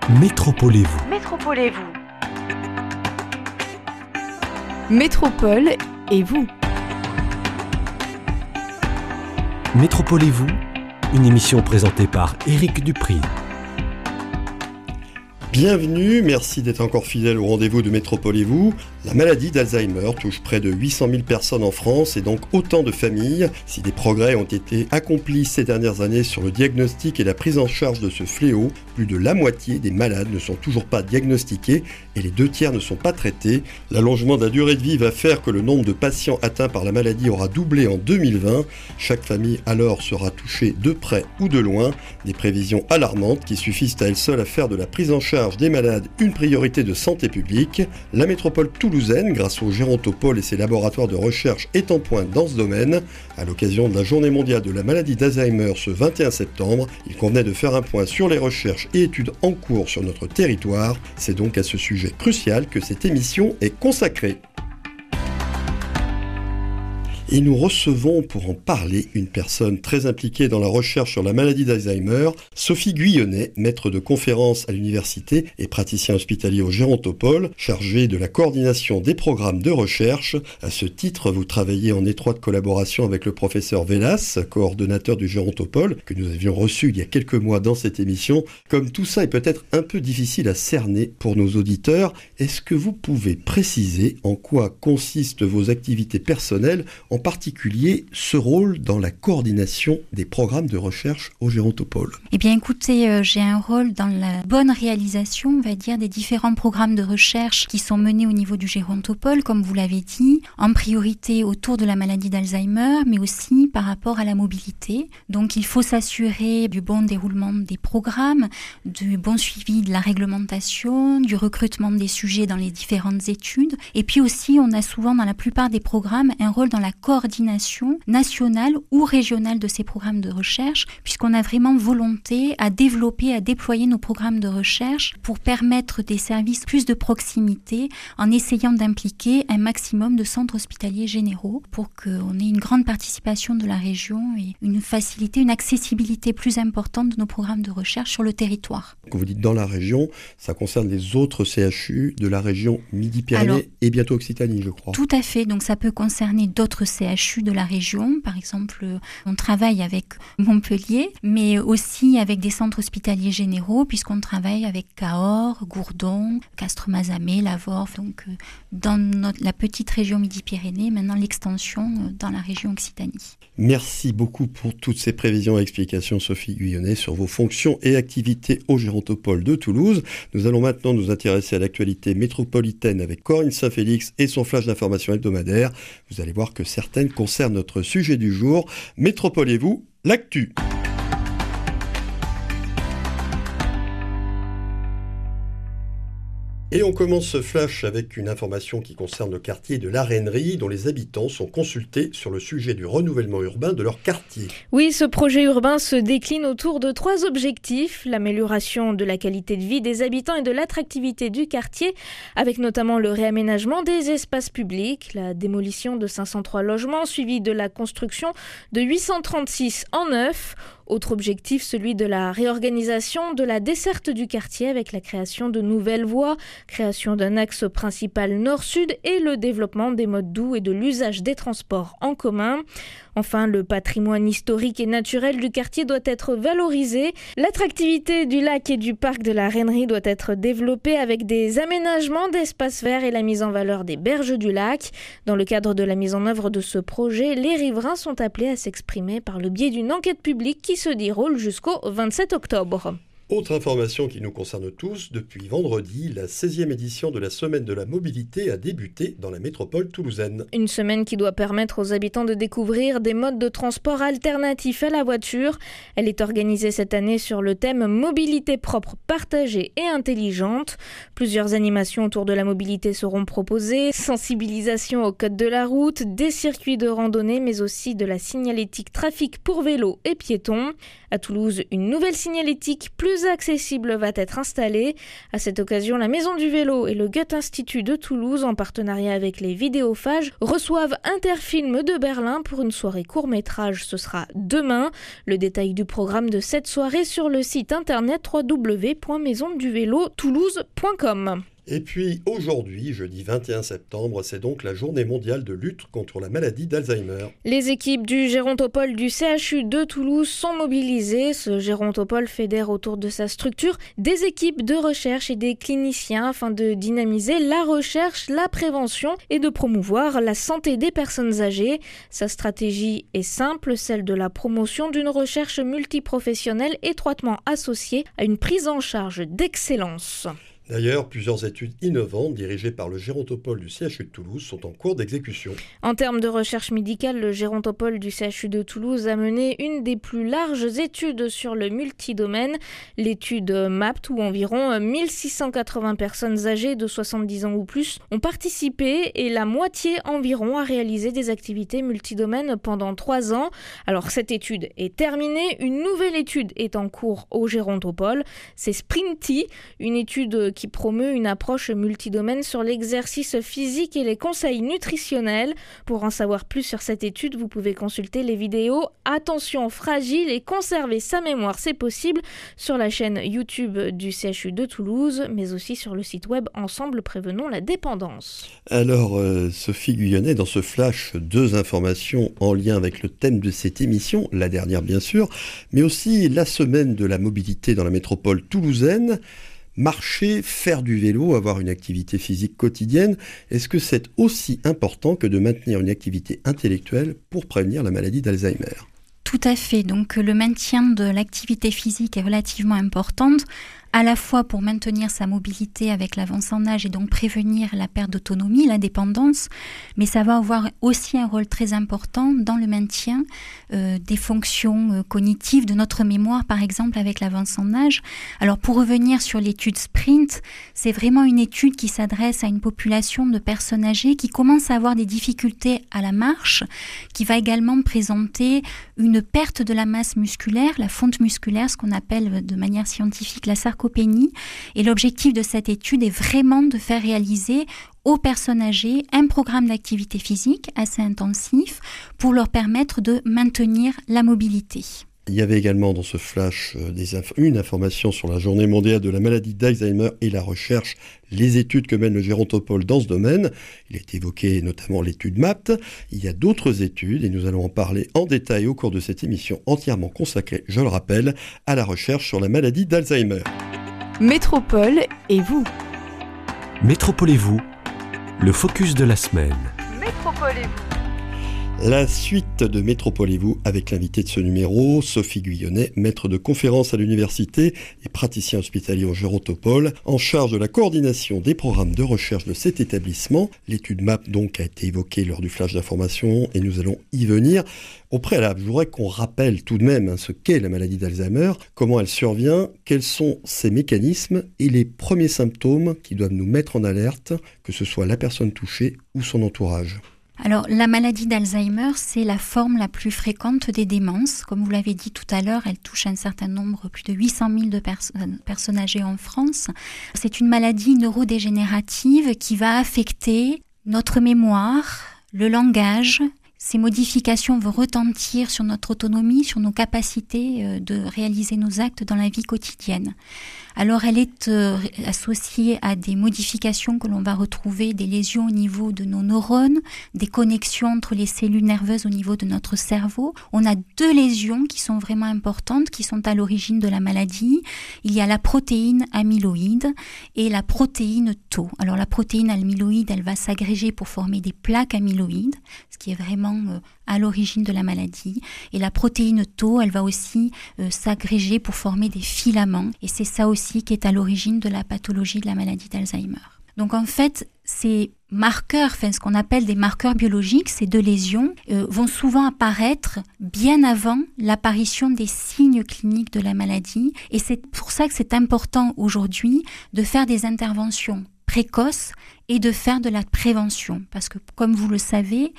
Métropolez-vous. Métropolez-vous. Métropole et vous. Métropolez-vous, une émission présentée par Éric Dupri. Bienvenue, merci d'être encore fidèle au rendez-vous de Métropolez-vous. La maladie d'Alzheimer touche près de 800 000 personnes en France et donc autant de familles. Si des progrès ont été accomplis ces dernières années sur le diagnostic et la prise en charge de ce fléau, plus de la moitié des malades ne sont toujours pas diagnostiqués et les 2/3 ne sont pas traités. L'allongement de la durée de vie va faire que le nombre de patients atteints par la maladie aura doublé en 2020. Chaque famille alors sera touchée de près ou de loin. Des prévisions alarmantes qui suffisent à elles seules à faire de la prise en charge des malades une priorité de santé publique. La métropole toulousaine, grâce au Gérontopole et ses laboratoires de recherche, est en pointe dans ce domaine. À l'occasion de la Journée mondiale de la maladie d'Alzheimer ce 21 septembre, il convenait de faire un point sur les recherches et études en cours sur notre territoire. C'est donc à ce sujet crucial que cette émission est consacrée. Et nous recevons pour en parler une personne très impliquée dans la recherche sur la maladie d'Alzheimer, Sophie Guyonnet, maître de conférences à l'université et praticien hospitalier au Gérontopole, chargée de la coordination des programmes de recherche. À ce titre, vous travaillez en étroite collaboration avec le professeur Vélas, coordonnateur du Gérontopole, que nous avions reçu il y a quelques mois dans cette émission. Comme tout ça est peut-être un peu difficile à cerner pour nos auditeurs, est-ce que vous pouvez préciser en quoi consistent vos activités personnelles, en particulier ce rôle dans la coordination des programmes de recherche au Gérontopole? Eh bien écoutez, j'ai un rôle dans la bonne réalisation, on va dire, des différents programmes de recherche qui sont menés au niveau du Gérontopole, comme vous l'avez dit, en priorité autour de la maladie d'Alzheimer, mais aussi par rapport à la mobilité. Donc il faut s'assurer du bon déroulement des programmes, du bon suivi de la réglementation, du recrutement des sujets dans les différentes études. Et puis aussi, on a souvent dans la plupart des programmes un rôle dans la coordination nationale ou régionale de ces programmes de recherche, puisqu'on a vraiment volonté à développer, à déployer nos programmes de recherche pour permettre des services plus de proximité en essayant d'impliquer un maximum de centres hospitaliers généraux pour qu'on ait une grande participation de la région et une facilité, une accessibilité plus importante de nos programmes de recherche sur le territoire. Quand vous dites dans la région, ça concerne les autres CHU de la région Midi-Pyrénées et bientôt Occitanie, je crois. Tout à fait, donc ça peut concerner d'autres CHU de la région. Par exemple, on travaille avec Montpellier, mais aussi avec des centres hospitaliers généraux, puisqu'on travaille avec Cahors, Gourdon, Castres-Mazamet, Lavore, donc dans la petite région Midi-Pyrénées, maintenant l'extension dans la région Occitanie. Merci beaucoup pour toutes ces prévisions et explications, Sophie Guyonnet, sur vos fonctions et activités au Gérontopole de Toulouse. Nous allons maintenant nous intéresser à l'actualité métropolitaine avec Corinne Saint-Félix et son flash d'information hebdomadaire. Vous allez voir que certaines concernent notre sujet du jour. Métropolez-vous, l'actu. Et on commence ce flash avec une information qui concerne le quartier de la Rainerie, dont les habitants sont consultés sur le sujet du renouvellement urbain de leur quartier. Oui, ce projet urbain se décline autour de 3 objectifs. L'amélioration de la qualité de vie des habitants et de l'attractivité du quartier, avec notamment le réaménagement des espaces publics, la démolition de 503 logements, suivi de la construction de 836 en neuf. Autre objectif, celui de la réorganisation de la desserte du quartier avec la création de nouvelles voies, création d'un axe principal nord-sud et le développement des modes doux et de l'usage des transports en commun. Enfin, le patrimoine historique et naturel du quartier doit être valorisé. L'attractivité du lac et du parc de la Rainerie doit être développée avec des aménagements d'espaces verts et la mise en valeur des berges du lac. Dans le cadre de la mise en œuvre de ce projet, les riverains sont appelés à s'exprimer par le biais d'une enquête publique qui se déroule jusqu'au 27 octobre. Autre information qui nous concerne tous, depuis vendredi, la 16e édition de la Semaine de la Mobilité a débuté dans la métropole toulousaine. Une semaine qui doit permettre aux habitants de découvrir des modes de transport alternatifs à la voiture. Elle est organisée cette année sur le thème Mobilité propre, partagée et intelligente. Plusieurs animations autour de la mobilité seront proposées, sensibilisation au code de la route, des circuits de randonnée, mais aussi de la signalétique trafic pour vélos et piétons. À Toulouse, une nouvelle signalétique plus plus accessible va être installée. À cette occasion, la Maison du Vélo et le Goethe-Institut de Toulouse, en partenariat avec les Vidéophages, reçoivent Interfilm de Berlin pour une soirée court-métrage. Ce sera demain. Le détail du programme de cette soirée sur le site internet www.maisonduvélo-toulouse.com. Et puis aujourd'hui, jeudi 21 septembre, c'est donc la journée mondiale de lutte contre la maladie d'Alzheimer. Les équipes du Gérontopole du CHU de Toulouse sont mobilisées. Ce Gérontopole fédère autour de sa structure des équipes de recherche et des cliniciens afin de dynamiser la recherche, la prévention et de promouvoir la santé des personnes âgées. Sa stratégie est simple, celle de la promotion d'une recherche multiprofessionnelle étroitement associée à une prise en charge d'excellence. D'ailleurs, plusieurs études innovantes dirigées par le Gérontopole du CHU de Toulouse sont en cours d'exécution. En termes de recherche médicale, le Gérontopole du CHU de Toulouse a mené une des plus larges études sur le multidomaine, l'étude MAPT, où environ 1680 personnes âgées de 70 ans ou plus ont participé et la moitié environ a réalisé des activités multidomaines pendant 3 ans. Alors cette étude est terminée, une nouvelle étude est en cours au Gérontopole, c'est Sprinty, une étude qui promeut une approche multidomaine sur l'exercice physique et les conseils nutritionnels. Pour en savoir plus sur cette étude, vous pouvez consulter les vidéos « Attention fragile et conserver sa mémoire, c'est possible » sur la chaîne YouTube du CHU de Toulouse, mais aussi sur le site web Ensemble Prévenons la dépendance. Alors, Sophie Guyonnet, dans ce flash, 2 informations en lien avec le thème de cette émission, la dernière bien sûr, mais aussi la semaine de la mobilité dans la métropole toulousaine. Marcher, faire du vélo, avoir une activité physique quotidienne, est-ce que c'est aussi important que de maintenir une activité intellectuelle pour prévenir la maladie d'Alzheimer ? Tout à fait. Donc le maintien de l'activité physique est relativement importante, à la fois pour maintenir sa mobilité avec l'avance en âge et donc prévenir la perte d'autonomie, la dépendance, mais ça va avoir aussi un rôle très important dans le maintien des fonctions cognitives de notre mémoire, par exemple avec l'avance en âge. Alors pour revenir sur l'étude SPRINT, c'est vraiment une étude qui s'adresse à une population de personnes âgées qui commencent à avoir des difficultés à la marche, qui va également présenter une perte de la masse musculaire, la fonte musculaire, ce qu'on appelle de manière scientifique la sarcopénie. Et l'objectif de cette étude est vraiment de faire réaliser aux personnes âgées un programme d'activité physique assez intensif pour leur permettre de maintenir la mobilité. Il y avait également dans ce flash une information sur la journée mondiale de la maladie d'Alzheimer et la recherche, les études que mène le Gérontopole dans ce domaine. Il est évoqué notamment l'étude MAPT. Il y a d'autres études et nous allons en parler en détail au cours de cette émission entièrement consacrée, je le rappelle, à la recherche sur la maladie d'Alzheimer. Métropole et vous. Métropole et vous, le focus de la semaine. Métropole et vous. La suite de Métropole et vous avec l'invité de ce numéro, Sophie Guyonnet, maître de conférences à l'université et praticien hospitalier au Gérontopole, en charge de la coordination des programmes de recherche de cet établissement. L'étude MAP donc a été évoquée lors du flash d'information et nous allons y venir. Au préalable, je voudrais qu'on rappelle tout de même ce qu'est la maladie d'Alzheimer, comment elle survient, quels sont ses mécanismes et les premiers symptômes qui doivent nous mettre en alerte, que ce soit la personne touchée ou son entourage. Alors, la maladie d'Alzheimer, c'est la forme la plus fréquente des démences. Comme vous l'avez dit tout à l'heure, elle touche un certain nombre, plus de 800 000 de personnes âgées en France. C'est une maladie neurodégénérative qui va affecter notre mémoire, le langage. Ces modifications vont retentir sur notre autonomie, sur nos capacités de réaliser nos actes dans la vie quotidienne. Alors elle est associée à des modifications que l'on va retrouver, des lésions au niveau de nos neurones, des connexions entre les cellules nerveuses au niveau de notre cerveau. On a 2 lésions qui sont vraiment importantes, qui sont à l'origine de la maladie. Il y a la protéine amyloïde et la protéine tau. Alors la protéine amyloïde, elle va s'agréger pour former des plaques amyloïdes, ce qui est vraiment à l'origine de la maladie. Et la protéine tau, elle va aussi s'agréger pour former des filaments. Et c'est ça aussi qui est à l'origine de la pathologie de la maladie d'Alzheimer. Donc en fait, ces marqueurs, ce qu'on appelle des marqueurs biologiques, ces 2 lésions, vont souvent apparaître bien avant l'apparition des signes cliniques de la maladie. Et c'est pour ça que c'est important aujourd'hui de faire des interventions précoces et de faire de la prévention. Parce que, comme vous le savez,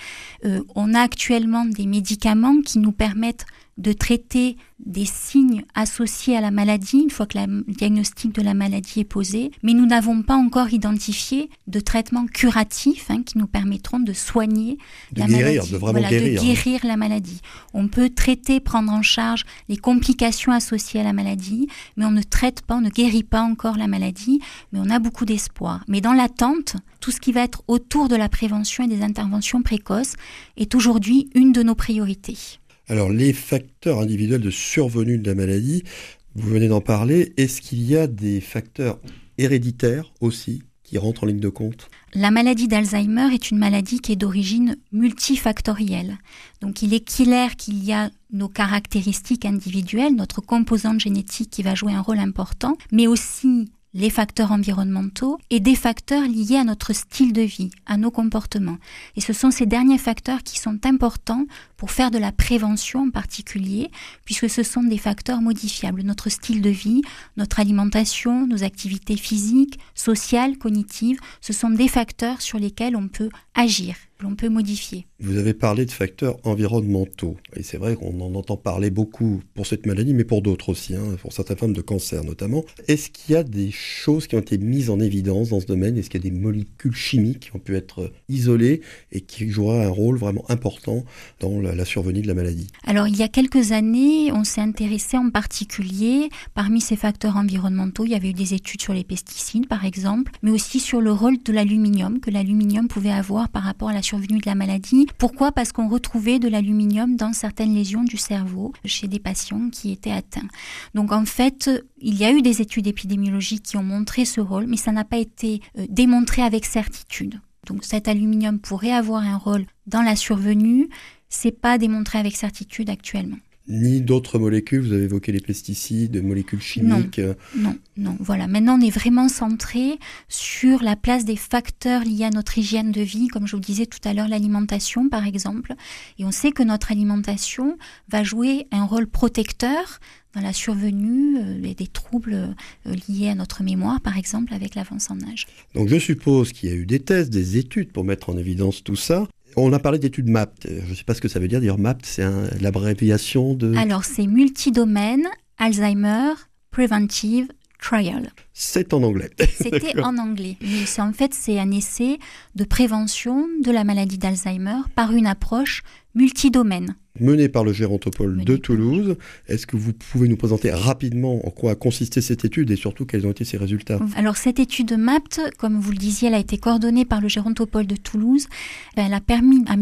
on a actuellement des médicaments qui nous permettent de traiter des signes associés à la maladie, une fois que le diagnostic de la maladie est posé, mais nous n'avons pas encore identifié de traitements curatifs qui nous permettront de soigner la maladie. De guérir la maladie. On peut traiter, prendre en charge les complications associées à la maladie, mais on ne traite pas, on ne guérit pas encore la maladie, mais on a beaucoup d'espoir. Mais dans l'attente, tout ce qui va être autour de la prévention et des interventions précoces est aujourd'hui une de nos priorités. Alors, les facteurs individuels de survenue de la maladie, vous venez d'en parler, est-ce qu'il y a des facteurs héréditaires aussi qui rentrent en ligne de compte ? La maladie d'Alzheimer est une maladie qui est d'origine multifactorielle. Donc, il est clair qu'il y a nos caractéristiques individuelles, notre composante génétique qui va jouer un rôle important, mais aussi les facteurs environnementaux et des facteurs liés à notre style de vie, à nos comportements. Et ce sont ces derniers facteurs qui sont importants pour faire de la prévention en particulier, puisque ce sont des facteurs modifiables. Notre style de vie, notre alimentation, nos activités physiques, sociales, cognitives, ce sont des facteurs sur lesquels on peut agir, l'on peut modifier. Vous avez parlé de facteurs environnementaux, et c'est vrai qu'on en entend parler beaucoup pour cette maladie, mais pour d'autres aussi, pour certaines formes de cancer notamment. Est-ce qu'il y a des choses qui ont été mises en évidence dans ce domaine ? Est-ce qu'il y a des molécules chimiques qui ont pu être isolées et qui joueraient un rôle vraiment important dans la survenue de la maladie ? Alors, il y a quelques années, on s'est intéressé en particulier, parmi ces facteurs environnementaux, il y avait eu des études sur les pesticides, par exemple, mais aussi sur le rôle de l'aluminium, que l'aluminium pouvait avoir par rapport à la survenue de la maladie. Pourquoi ? Parce qu'on retrouvait de l'aluminium dans certaines lésions du cerveau chez des patients qui étaient atteints. Donc en fait, il y a eu des études épidémiologiques qui ont montré ce rôle, mais ça n'a pas été démontré avec certitude. Donc cet aluminium pourrait avoir un rôle dans la survenue, c'est pas démontré avec certitude actuellement. Ni d'autres molécules, vous avez évoqué les pesticides, molécules chimiques. Non. Voilà. Maintenant, on est vraiment centré sur la place des facteurs liés à notre hygiène de vie, comme je vous disais tout à l'heure, l'alimentation par exemple. Et on sait que notre alimentation va jouer un rôle protecteur dans la survenue des troubles liés à notre mémoire, par exemple, avec l'avance en âge. Donc je suppose qu'il y a eu des tests, des études pour mettre en évidence tout ça. On a parlé d'études MAPT. Je ne sais pas ce que ça veut dire. D'ailleurs, MAPT, c'est l'abréviation de... Alors, c'est Multidomaine Alzheimer Preventive Trial. C'est en anglais. C'était en anglais. Mais c'est un essai de prévention de la maladie d'Alzheimer par une approche multidomaine. Mené par le Gérontopole de Toulouse. Est-ce que vous pouvez nous présenter rapidement en quoi a consisté cette étude et surtout quels ont été ses résultats ? Alors cette étude MAPT, comme vous le disiez, elle a été coordonnée par le Gérontopole de Toulouse. Elle a permis à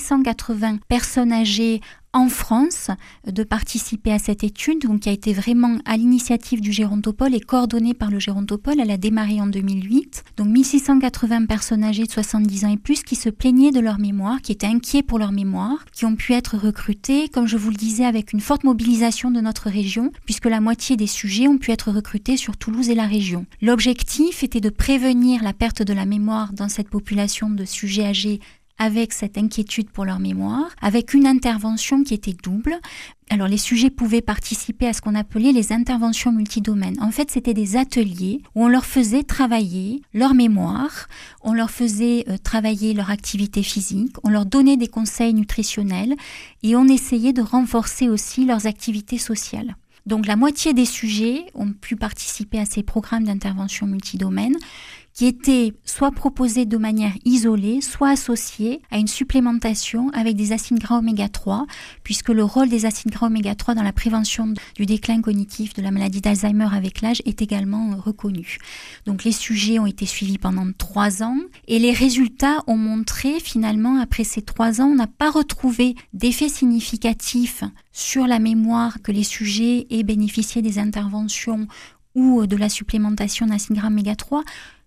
1680 personnes âgées en France de participer à cette étude, donc qui a été vraiment à l'initiative du Gérontopole et coordonnée par le Gérontopole. Elle a démarré en 2008. Donc 1680 personnes âgées de 70 ans et plus qui se plaignaient de leur mémoire, qui étaient inquiets pour leur mémoire, qui ont pu être recrutés, comme je vous le disais, avec une forte mobilisation de notre région, puisque la moitié des sujets ont pu être recrutés sur Toulouse et la région. L'objectif était de prévenir la perte de la mémoire dans cette population de sujets âgés avec cette inquiétude pour leur mémoire, avec une intervention qui était double. Alors les sujets pouvaient participer à ce qu'on appelait les interventions multidomaines. En fait, c'était des ateliers où on leur faisait travailler leur mémoire, on leur faisait travailler leur activité physique, on leur donnait des conseils nutritionnels et on essayait de renforcer aussi leurs activités sociales. Donc la moitié des sujets ont pu participer à ces programmes d'intervention multidomaines qui étaient soit proposés de manière isolée, soit associés à une supplémentation avec des acides gras oméga 3, puisque le rôle des acides gras oméga 3 dans la prévention du déclin cognitif de la maladie d'Alzheimer avec l'âge est également reconnu. Donc les sujets ont été suivis pendant 3 ans et les résultats ont montré finalement après ces 3 ans, on n'a pas retrouvé d'effets significatifs sur la mémoire que les sujets aient bénéficié des interventions ou de la supplémentation d'acides gras oméga 3,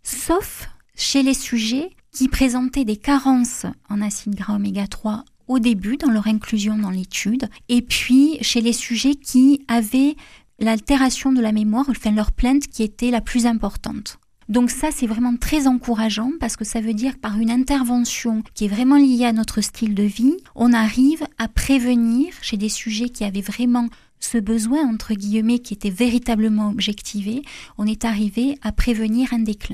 sauf chez les sujets qui présentaient des carences en acides gras oméga 3 au début dans leur inclusion dans l'étude, et puis chez les sujets qui avaient l'altération de la mémoire, enfin leur plainte qui était la plus importante. Donc ça, c'est vraiment très encourageant parce que ça veut dire que par une intervention qui est vraiment liée à notre style de vie, on arrive à prévenir chez des sujets qui avaient vraiment ce besoin, entre guillemets, qui était véritablement objectivé, on est arrivé à prévenir un déclin.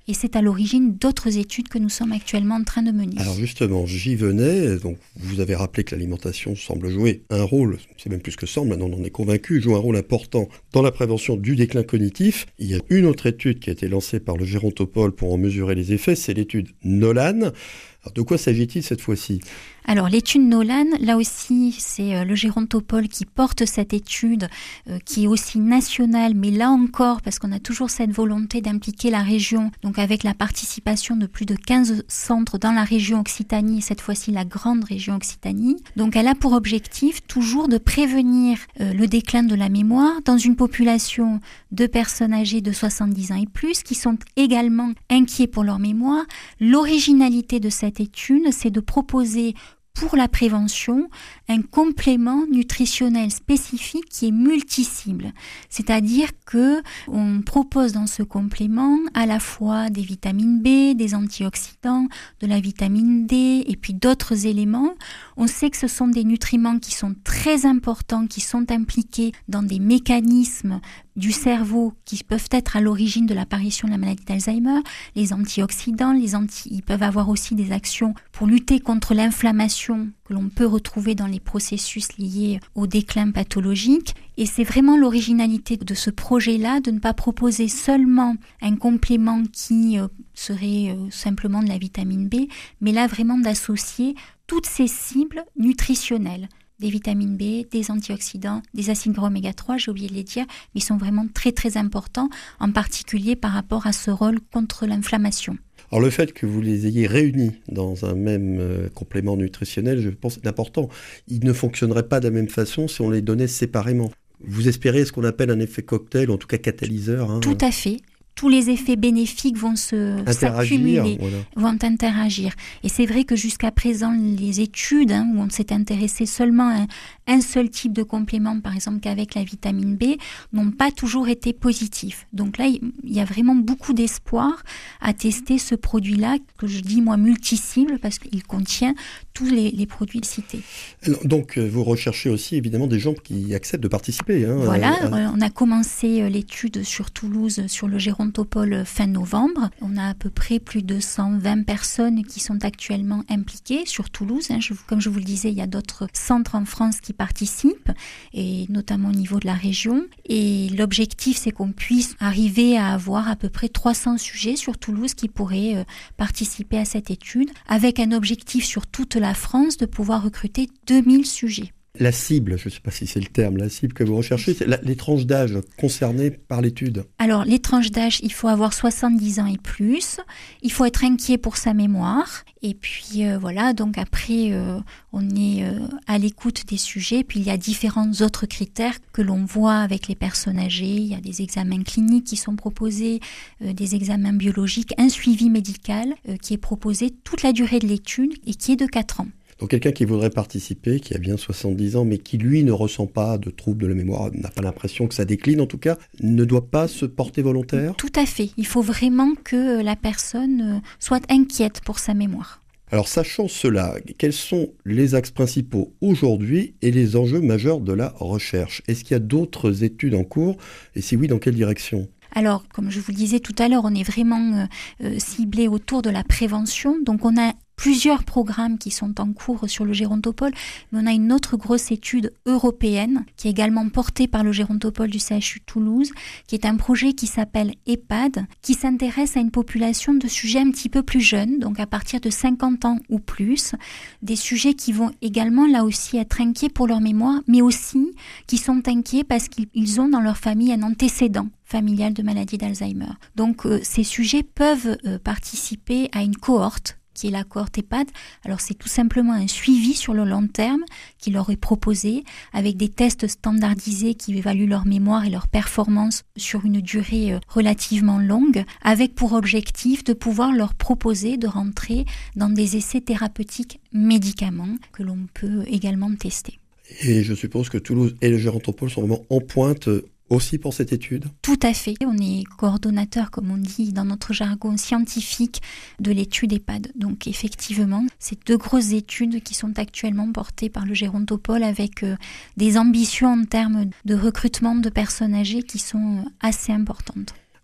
Et c'est à l'origine d'autres études que nous sommes actuellement en train de mener. Alors justement, j'y venais. Donc, vous avez rappelé que l'alimentation semble jouer un rôle, c'est même plus que semble, maintenant on en est convaincu, joue un rôle important dans la prévention du déclin cognitif. Il y a une autre étude qui a été lancée par le Gérontopol pour en mesurer les effets, c'est l'étude Nolan. Alors, de quoi s'agit-il cette fois-ci ? Alors l'étude Nolan, là aussi c'est le Gérontopol qui porte cette étude qui est aussi nationale, mais là encore parce qu'on a toujours cette volonté d'impliquer la région, donc avec la participation de plus de 15 centres dans la région Occitanie, et cette fois-ci la grande région Occitanie. Donc elle a pour objectif toujours de prévenir le déclin de la mémoire dans une population de personnes âgées de 70 ans et plus qui sont également inquiets pour leur mémoire. L'originalité de cette étude, c'est de proposer pour la prévention, un complément nutritionnel spécifique qui est multi-cible. C'est-à-dire que on propose dans ce complément à la fois des vitamines B, des antioxydants, de la vitamine D et puis d'autres éléments. On sait que ce sont des nutriments qui sont très importants, qui sont impliqués dans des mécanismes du cerveau qui peuvent être à l'origine de l'apparition de la maladie d'Alzheimer. Les antioxydants, ils peuvent avoir aussi des actions pour lutter contre l'inflammation que l'on peut retrouver dans les processus liés au déclin pathologique. Et c'est vraiment l'originalité de ce projet-là, de ne pas proposer seulement un complément qui serait simplement de la vitamine B, mais là vraiment d'associer toutes ces cibles nutritionnelles. Des vitamines B, des antioxydants, des acides gras oméga 3, j'ai oublié de les dire, mais ils sont vraiment très très importants, en particulier par rapport à ce rôle contre l'inflammation. Alors le fait que vous les ayez réunis dans un même complément nutritionnel, je pense c'est important. Il ne fonctionnerait pas de la même façon si on les donnait séparément. Vous espérez ce qu'on appelle un effet cocktail, en tout cas catalyseur. Tout à fait. Tous les effets bénéfiques vont s'accumuler, vont interagir. Et c'est vrai que jusqu'à présent, les études où on s'est intéressé seulement à un seul type de complément, par exemple qu'avec la vitamine B, n'ont pas toujours été positifs. Donc là, il y a vraiment beaucoup d'espoir à tester ce produit-là, que je dis moi multi-cible, parce qu'il contient tous les produits cités. Alors, donc vous recherchez aussi évidemment des gens qui acceptent de participer. Voilà, on a commencé l'étude sur Toulouse, sur le Gérontopol fin novembre. On a à peu près plus de 120 personnes qui sont actuellement impliquées sur Toulouse. Comme je vous le disais, il y a d'autres centres en France qui participent, et notamment au niveau de la région. Et l'objectif, c'est qu'on puisse arriver à avoir à peu près 300 sujets sur Toulouse qui pourraient participer à cette étude, avec un objectif sur toute la France de pouvoir recruter 2000 sujets. La cible, je ne sais pas si c'est le terme, la cible que vous recherchez, c'est les tranches d'âge concernées par l'étude. Alors, les tranches d'âge, il faut avoir 70 ans et plus, il faut être inquiet pour sa mémoire, et puis voilà, donc après, on est à l'écoute des sujets, puis il y a différents autres critères que l'on voit avec les personnes âgées, il y a des examens cliniques qui sont proposés, des examens biologiques, un suivi médical qui est proposé toute la durée de l'étude et qui est de 4 ans. Donc quelqu'un qui voudrait participer, qui a bien 70 ans, mais qui lui ne ressent pas de troubles de la mémoire, n'a pas l'impression que ça décline en tout cas, ne doit pas se porter volontaire ? Tout à fait. Il faut vraiment que la personne soit inquiète pour sa mémoire. Alors sachant cela, quels sont les axes principaux aujourd'hui et les enjeux majeurs de la recherche ? Est-ce qu'il y a d'autres études en cours ? Et si oui, dans quelle direction ? Alors, comme je vous le disais tout à l'heure, on est vraiment ciblé autour de la prévention. Donc on a plusieurs programmes qui sont en cours sur le Gérontopol, mais on a une autre grosse étude européenne qui est également portée par le Gérontopol du CHU Toulouse, qui est un projet qui s'appelle EHPAD, qui s'intéresse à une population de sujets un petit peu plus jeunes, donc à partir de 50 ans ou plus, des sujets qui vont également là aussi être inquiets pour leur mémoire, mais aussi qui sont inquiets parce qu'ils ont dans leur famille un antécédent familial de maladie d'Alzheimer. Donc ces sujets peuvent participer à une cohorte qui est la cohorte EHPAD. Alors c'est tout simplement un suivi sur le long terme qui leur est proposé avec des tests standardisés qui évaluent leur mémoire et leur performance sur une durée relativement longue, avec pour objectif de pouvoir leur proposer de rentrer dans des essais thérapeutiques médicaments que l'on peut également tester. Et je suppose que Toulouse et le Gérontopol sont vraiment en pointe aussi pour cette étude ? Tout à fait. On est coordonnateur, comme on dit dans notre jargon scientifique, de l'étude EHPAD. Donc effectivement, c'est 2 grosses études qui sont actuellement portées par le Gérontopol avec des ambitions en termes de recrutement de personnes âgées qui sont assez importantes.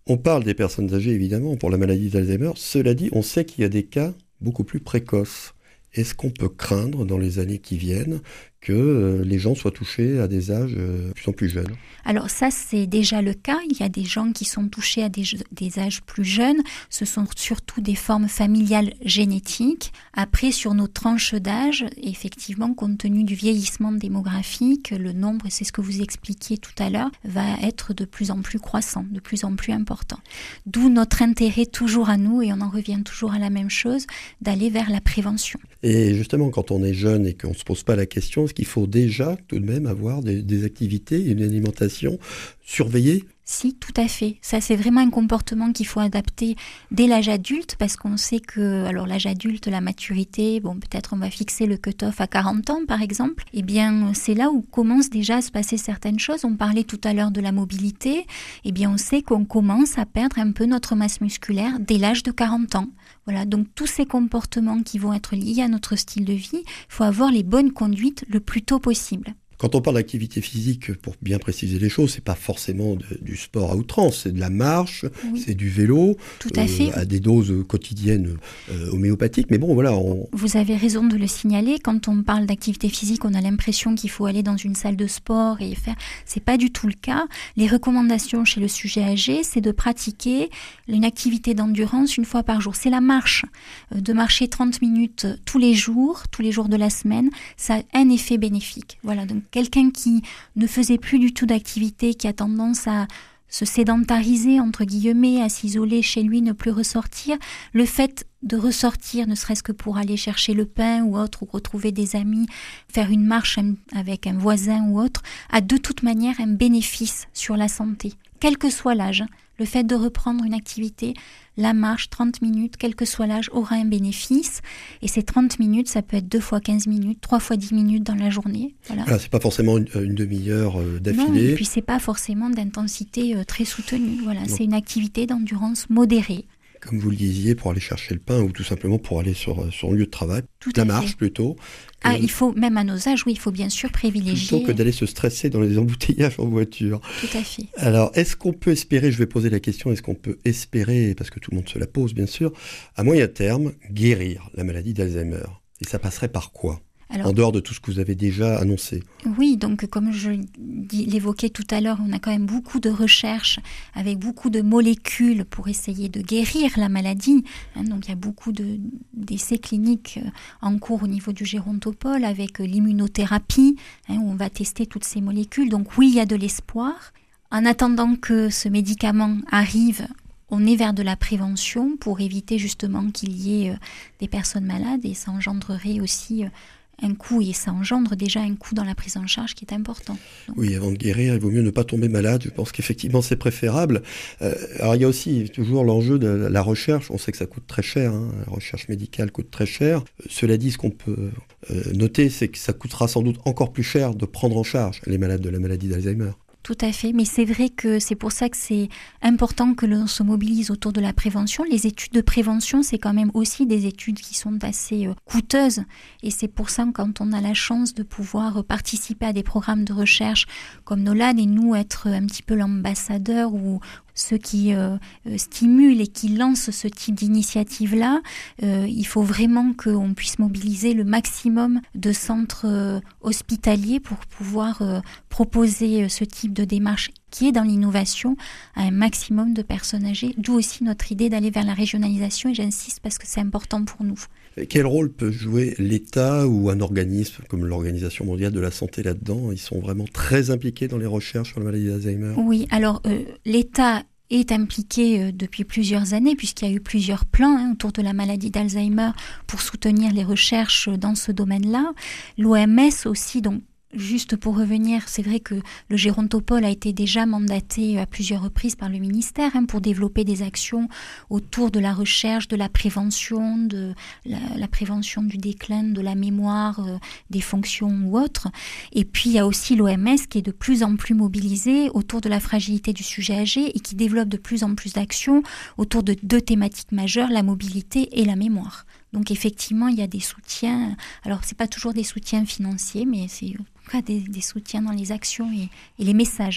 On parle des personnes âgées, évidemment, pour la maladie d'Alzheimer. Cela dit, on sait qu'il y a des cas beaucoup plus précoces. Est-ce qu'on peut craindre, dans les années qui viennent, que les gens soient touchés à des âges de plus en plus jeunes? Alors ça, c'est déjà le cas. Il y a des gens qui sont touchés à des âges plus jeunes. Ce sont surtout des formes familiales génétiques. Après, sur nos tranches d'âge, effectivement, compte tenu du vieillissement démographique, le nombre, c'est ce que vous expliquiez tout à l'heure, va être de plus en plus croissant, de plus en plus important. D'où notre intérêt toujours à nous, et on en revient toujours à la même chose, d'aller vers la prévention. Et justement, quand on est jeune et qu'on ne se pose pas la question, est-ce qu'il faut déjà tout de même avoir des activités, une alimentation surveillée? Si, tout à fait. Ça, c'est vraiment un comportement qu'il faut adapter dès l'âge adulte, parce qu'on sait que, alors l'âge adulte, la maturité, bon, peut-être on va fixer le cut-off à 40 ans, par exemple. Eh bien, c'est là où commencent déjà à se passer certaines choses. On parlait tout à l'heure de la mobilité. Eh bien, on sait qu'on commence à perdre un peu notre masse musculaire dès l'âge de 40 ans. Voilà, donc tous ces comportements qui vont être liés à notre style de vie, il faut avoir les bonnes conduites le plus tôt possible. Quand on parle d'activité physique, pour bien préciser les choses, c'est pas forcément du sport à outrance, c'est de la marche, oui. C'est du vélo, tout à fait. À des doses quotidiennes homéopathiques. Mais bon, voilà. Vous avez raison de le signaler. Quand on parle d'activité physique, on a l'impression qu'il faut aller dans une salle de sport et faire. C'est pas du tout le cas. Les recommandations chez le sujet âgé, c'est de pratiquer une activité d'endurance une fois par jour. C'est la marche. De marcher 30 minutes tous les jours de la semaine, ça a un effet bénéfique. Voilà, donc quelqu'un qui ne faisait plus du tout d'activité, qui a tendance à se sédentariser, entre guillemets, à s'isoler chez lui, ne plus ressortir, le fait de ressortir, ne serait-ce que pour aller chercher le pain ou autre, ou retrouver des amis, faire une marche avec un voisin ou autre, a de toute manière un bénéfice sur la santé, quel que soit l'âge. Le fait de reprendre une activité, la marche, 30 minutes, quel que soit l'âge, aura un bénéfice. Et ces 30 minutes, ça peut être 2 fois 15 minutes, 3 fois 10 minutes dans la journée. Voilà. Alors, c'est pas forcément une demi-heure d'affilée. Non, et puis c'est pas forcément d'intensité très soutenue. Voilà, c'est une activité d'endurance modérée. Comme vous le disiez, pour aller chercher le pain ou tout simplement pour aller sur son lieu de travail. Tout la marche plutôt. Il faut, même à nos âges, oui, il faut bien sûr privilégier. Plutôt que d'aller se stresser dans les embouteillages en voiture. Tout à fait. Alors, est-ce qu'on peut espérer, je vais poser la question, est-ce qu'on peut espérer, parce que tout le monde se la pose bien sûr, à moyen terme, guérir la maladie d'Alzheimer? Et ça passerait par quoi? Alors, en dehors de tout ce que vous avez déjà annoncé. Oui, donc comme je l'évoquais tout à l'heure, on a quand même beaucoup de recherches avec beaucoup de molécules pour essayer de guérir la maladie. Donc il y a beaucoup d'essais cliniques en cours au niveau du gérontopole avec l'immunothérapie, où on va tester toutes ces molécules. Donc oui, il y a de l'espoir. En attendant que ce médicament arrive, on est vers de la prévention pour éviter justement qu'il y ait des personnes malades, et ça engendrerait aussi un coût, et ça engendre déjà un coût dans la prise en charge qui est important. Donc, oui, avant de guérir, il vaut mieux ne pas tomber malade. Je pense qu'effectivement, c'est préférable. Alors, il y a aussi toujours l'enjeu de la recherche. On sait que ça coûte très cher. La recherche médicale coûte très cher. Cela dit, ce qu'on peut noter, c'est que ça coûtera sans doute encore plus cher de prendre en charge les malades de la maladie d'Alzheimer. Tout à fait, mais c'est vrai que c'est pour ça que c'est important que l'on se mobilise autour de la prévention. Les études de prévention, c'est quand même aussi des études qui sont assez coûteuses, et c'est pour ça que quand on a la chance de pouvoir participer à des programmes de recherche comme NOLAD, et nous être un petit peu l'ambassadeur ou ceux qui stimulent et qui lancent ce type d'initiative-là, il faut vraiment qu'on puisse mobiliser le maximum de centres hospitaliers pour pouvoir proposer ce type de démarche qui est dans l'innovation à un maximum de personnes âgées, d'où aussi notre idée d'aller vers la régionalisation, et j'insiste parce que c'est important pour nous. Quel rôle peut jouer l'État ou un organisme comme l'Organisation mondiale de la santé là-dedans? Ils sont vraiment très impliqués dans les recherches sur la maladie d'Alzheimer. Oui, alors l'État est impliqué depuis plusieurs années, puisqu'il y a eu plusieurs plans autour de la maladie d'Alzheimer pour soutenir les recherches dans ce domaine-là. L'OMS aussi, donc juste pour revenir, c'est vrai que le gérontopole a été déjà mandaté à plusieurs reprises par le ministère pour développer des actions autour de la recherche, de la prévention, de la prévention du déclin de la mémoire, des fonctions ou autres. Et puis il y a aussi l'OMS qui est de plus en plus mobilisée autour de la fragilité du sujet âgé et qui développe de plus en plus d'actions autour de 2 thématiques majeures, la mobilité et la mémoire. Donc effectivement, il y a des soutiens. Alors, c'est pas toujours des soutiens financiers, mais c'est en tout cas des soutiens dans les actions et les messages.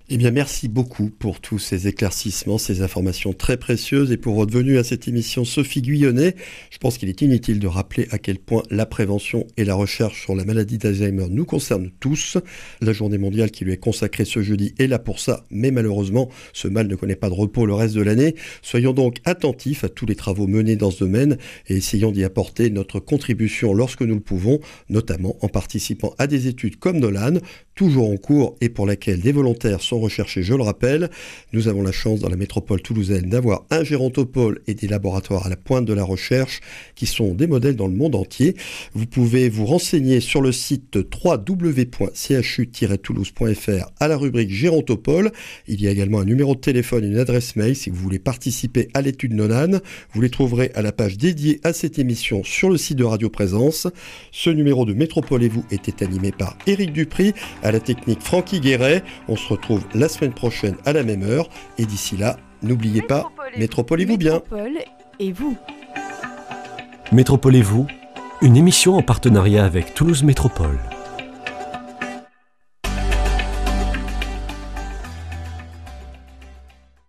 Eh bien, merci beaucoup pour tous ces éclaircissements, ces informations très précieuses et pour votre venue à cette émission Sophie Guyonnet. Je pense qu'il est inutile de rappeler à quel point la prévention et la recherche sur la maladie d'Alzheimer nous concernent tous. La journée mondiale qui lui est consacrée ce jeudi est là pour ça, mais malheureusement, ce mal ne connaît pas de repos le reste de l'année. Soyons donc attentifs à tous les travaux menés dans ce domaine et essayons d'y apporter notre contribution lorsque nous le pouvons, notamment en participant à des études comme Nolan, toujours en cours et pour laquelle des volontaires sont recherchés, je le rappelle. Nous avons la chance dans la métropole toulousaine d'avoir un gérontopole et des laboratoires à la pointe de la recherche qui sont des modèles dans le monde entier. Vous pouvez vous renseigner sur le site www.chu-toulouse.fr à la rubrique gérontopole. Il y a également un numéro de téléphone et une adresse mail si vous voulez participer à l'étude Nolan. Vous les trouverez à la page dédiée à cette émission sur le site de Radio Présence. Ce numéro de Métropole et vous était animé par Éric Dupry, à la technique Francky Guéret. On se retrouve la semaine prochaine à la même heure. Et d'ici là, n'oubliez pas, métropolez-vous bien. Métropole et vous. Métropole et vous, une émission en partenariat avec Toulouse Métropole.